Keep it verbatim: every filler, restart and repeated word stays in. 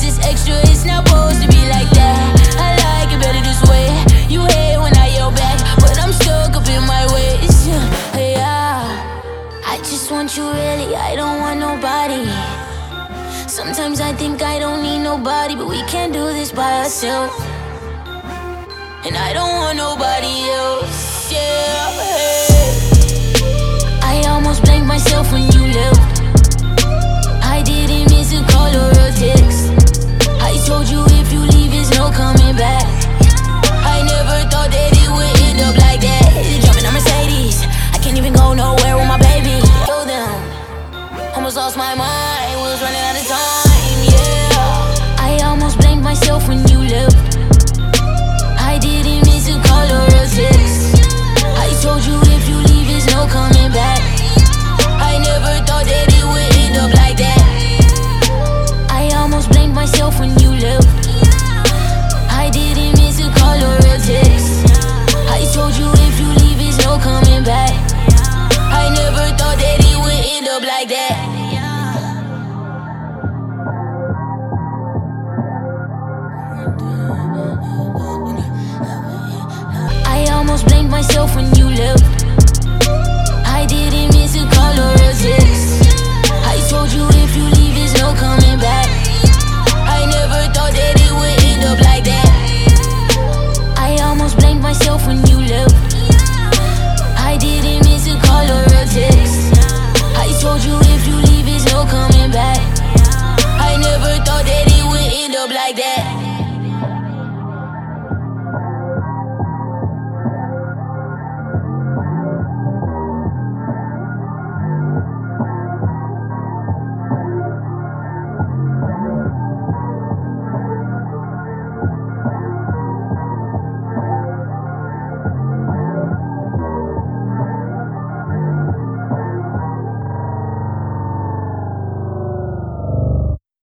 it's extra, it's not supposed to be like that. I like it better this way. You hate when I yell back, but I'm stuck up in my ways. Yeah, I just want you really, I don't want nobody. Sometimes I think I don't need nobody, but we can't do this by ourselves. And I don't want nobody else, yeah. Hey. I almost blanked myself when you left. I didn't miss a call or a text. I told you if you leave, there's no coming back. I never thought that it would end up like that. Jumping on Mercedes, I can't even go nowhere with my baby. Yo, them, almost lost my mind, was running out of time, yeah. I almost blanked myself when you left. I didn't miss a call or a text. I told you if you leave, there's no coming back. I never thought that it would end up like that. I almost blamed myself when you left. I didn't miss a call or a text. I told you if you leave, there's no coming back. I never thought that it would end up like that. I almost blamed myself when